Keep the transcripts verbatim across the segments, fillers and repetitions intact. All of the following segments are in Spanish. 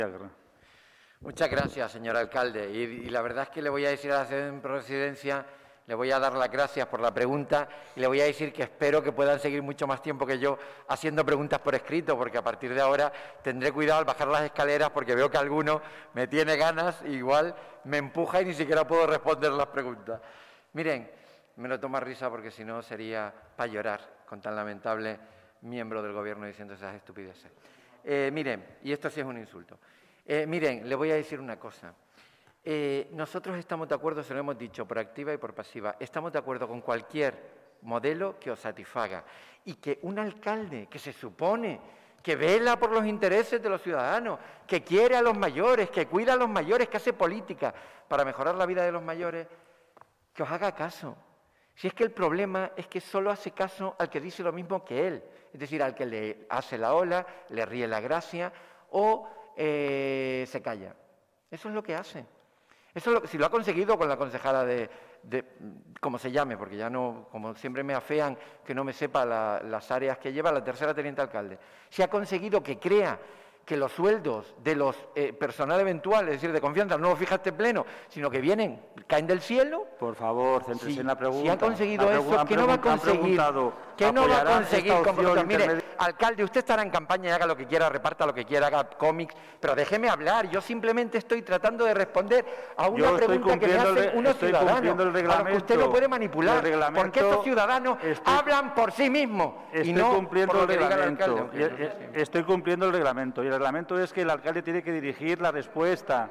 Muchas gracias, señor alcalde. Y, y la verdad es que le voy a decir a la presidencia, le voy a dar las gracias por la pregunta y le voy a decir que espero que puedan seguir mucho más tiempo que yo haciendo preguntas por escrito, porque a partir de ahora tendré cuidado al bajar las escaleras porque veo que alguno me tiene ganas, igual me empuja y ni siquiera puedo responder las preguntas. Miren, me lo tomo a risa porque si no sería para llorar con tan lamentable miembro del Gobierno diciendo esas estupideces. Eh, miren, y esto sí es un insulto. Eh, miren, le voy a decir una cosa. Eh, nosotros estamos de acuerdo, se lo hemos dicho, por activa y por pasiva, estamos de acuerdo con cualquier modelo que os satisfaga y que un alcalde que se supone que vela por los intereses de los ciudadanos, que quiere a los mayores, que cuida a los mayores, que hace política para mejorar la vida de los mayores, que os haga caso. Si es que el problema es que solo hace caso al que dice lo mismo que él, es decir, al que le hace la ola, le ríe la gracia o eh, se calla. Eso es lo que hace. Eso es lo, si lo ha conseguido con la concejala de, de, como se llame, porque ya no, como siempre me afean que no me sepa la, las áreas que lleva la tercera teniente alcalde. Si ha conseguido que crea que los sueldos de los eh, personal eventual, es decir, de confianza, no fija este pleno, sino que vienen, caen del cielo. Por favor, céntrese si, en la pregunta. Si ha conseguido la eso, ¿qué no va a conseguir? ¿Qué no va a conseguir? Con, mire, alcalde, usted estará en campaña y haga lo que quiera, reparta lo que quiera, haga cómics, pero déjeme hablar. Yo simplemente estoy tratando de responder a una Yo pregunta que me hacen unos ciudadanos, a lo que usted no puede manipular, porque estos ciudadanos estoy, hablan por sí mismos estoy y no cumpliendo por lo el que diga el reglamento. alcalde. Aunque, y, no sé, estoy cumpliendo el reglamento, y el reglamento es que el alcalde tiene que dirigir la respuesta.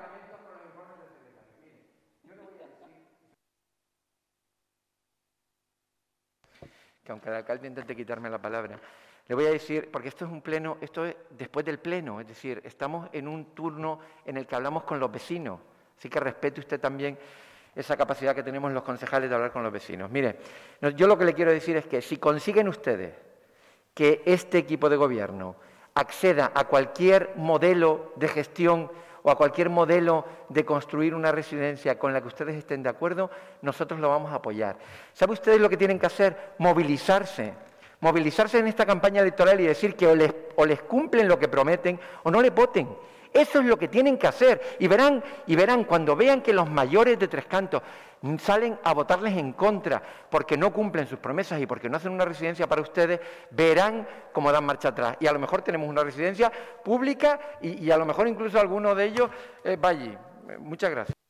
Que aunque el alcalde intente quitarme la palabra, le voy a decir, porque esto es un pleno, esto es después del pleno, es decir, estamos en un turno en el que hablamos con los vecinos, así que respete usted también esa capacidad que tenemos los concejales de hablar con los vecinos. Mire, yo lo que le quiero decir es que si consiguen ustedes que este equipo de gobierno acceda a cualquier modelo de gestión o a cualquier modelo de construir una residencia con la que ustedes estén de acuerdo, nosotros lo vamos a apoyar. ¿Saben ustedes lo que tienen que hacer? Movilizarse. Movilizarse en esta campaña electoral y decir que o les, o les cumplen lo que prometen o no le voten. Eso es lo que tienen que hacer. Y verán, y verán cuando vean que los mayores de Tres Cantos salen a votarles en contra porque no cumplen sus promesas y porque no hacen una residencia para ustedes, verán cómo dan marcha atrás. Y a lo mejor tenemos una residencia pública y, y a lo mejor incluso alguno de ellos eh, va allí. Muchas gracias.